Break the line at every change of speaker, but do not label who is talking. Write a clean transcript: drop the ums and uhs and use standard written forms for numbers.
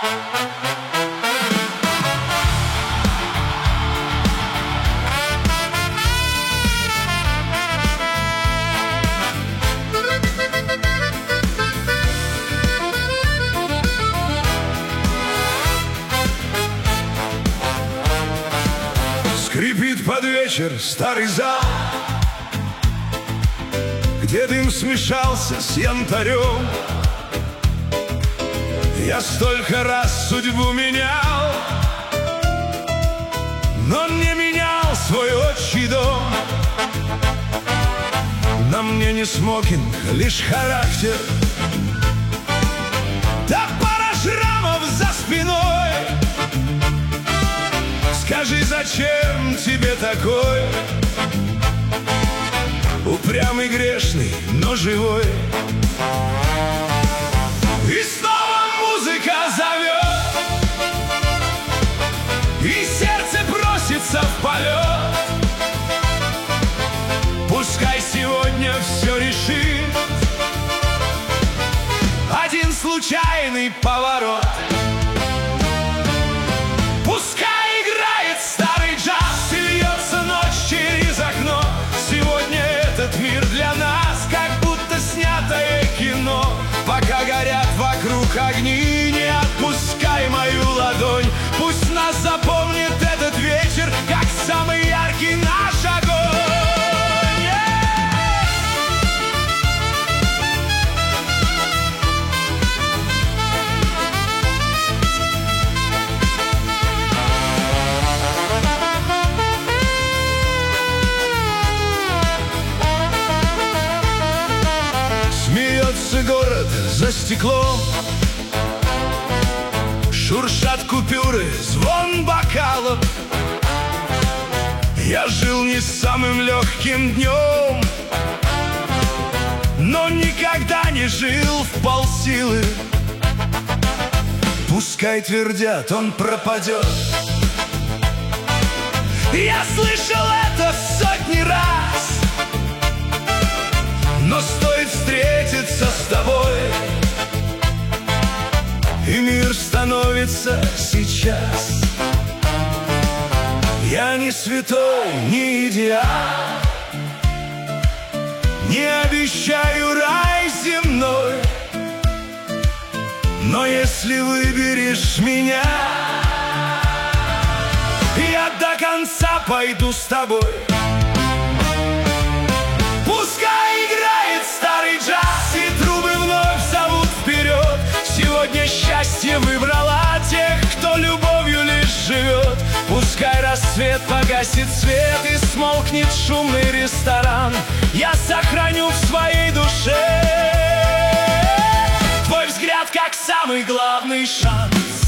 Скрипит под вечер старый зал, где дым смешался с янтарем. Я столько раз судьбу менял, но не менял свой отчий дом. На мне не смокинг, лишь характер, да пара шрамов за спиной. Скажи, зачем тебе такой упрямый, грешный, но живой? И снова музыка зовет, и сердце просится в полет. Пускай сегодня все решит один случайный поворот. Пускай играет старый джаз и льется ночь через окно. Сегодня этот мир для нас как будто снятое кино. Пока горят вокруг огни, не отпускай мою ладонь. Пусть нас запомнит этот вечер как самый яркий наш огонь. Смеется город за стеклом, шуршат купюры, звон бокалов. Я жил не самым легким днем, но никогда не жил в полсилы. Пускай твердят, он пропадет. Я слышал это сотни раз, но стоит встретиться с тобой, и мир становится сейчас. Я не святой, не идеал, не обещаю рай земной, но если выберешь меня, я до конца пойду с тобой. Пускай играет старый джаз, и трубы вновь зовут вперед. Сегодня счастье выбрала тех, кто любовью лишь живет. Пускай рассвет погасит свет и смолкнет шумный ресторан. Я сохраню в своей душе твой взгляд как самый главный шанс.